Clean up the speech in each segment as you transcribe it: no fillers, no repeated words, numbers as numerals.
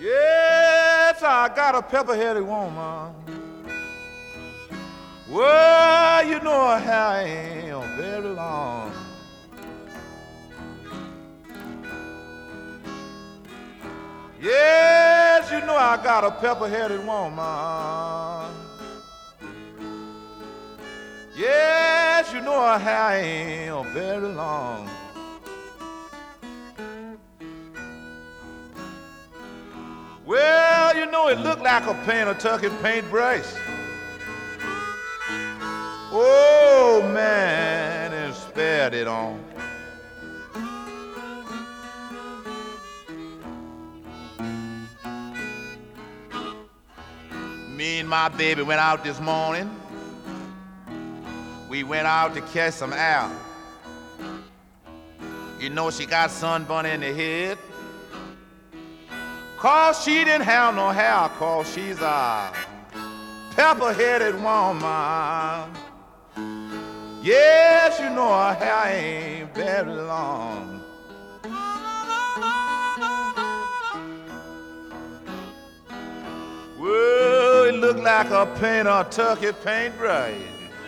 Yes, I got a pepper-headed woman. Well, you know her hair ain't very long. Yes, you know I got a pepper-headed woman. Yes, you know her hair ain't very long. Well, you know it looked like a Pennsylvania paintbrush. Oh, man, and spared it on. Me and my baby went out this morning. We went out to catch some air. You know she got sunburn in the head. 'Cause she didn't have no hair, 'cause she's a pepper-headed woman. Yes, you know her hair ain't very long. Well, it looked like a Pennsylvania paintbrush.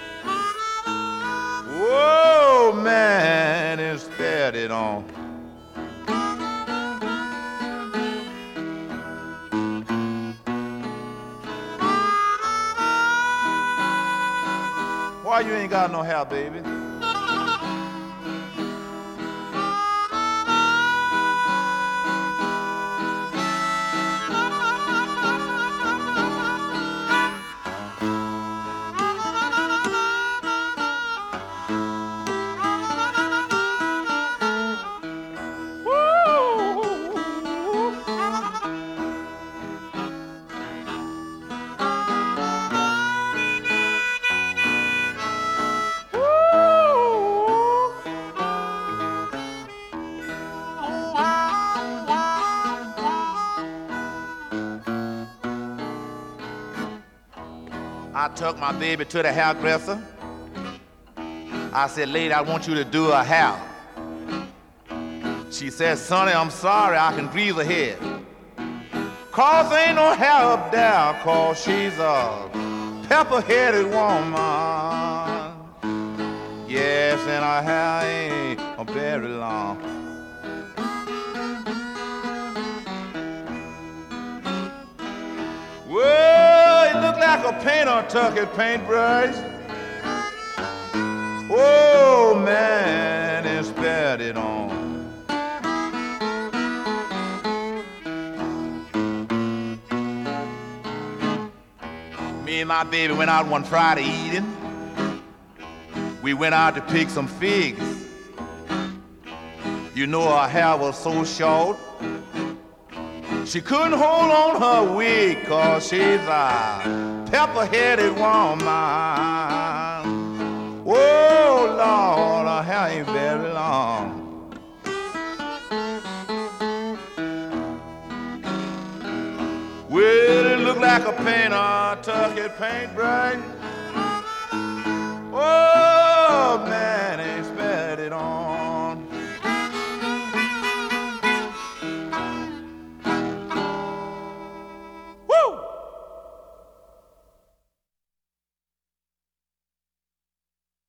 Whoa, man, it spared it on. Why you ain't got no hair, baby? I took my baby to the hairdresser. I said, lady, I want you to do her hair. She said, sonny, I'm sorry, I can grease her head. 'Cause ain't no hair up there, 'cause she's a pepper-headed woman. Yes, and her hair ain't very long. Well, it looked like a Pennsylvania paintbrush. Oh, man, it spared it on. Me and my baby went out one Friday evening. We went out to pick some figs. You know her hair was so short, she couldn't hold on her wig, 'cause she's a pepper-headed woman. Oh, Lord, her hair ain't very long. Well, it looked like a Pennsylvania paintbrush. Oh, man.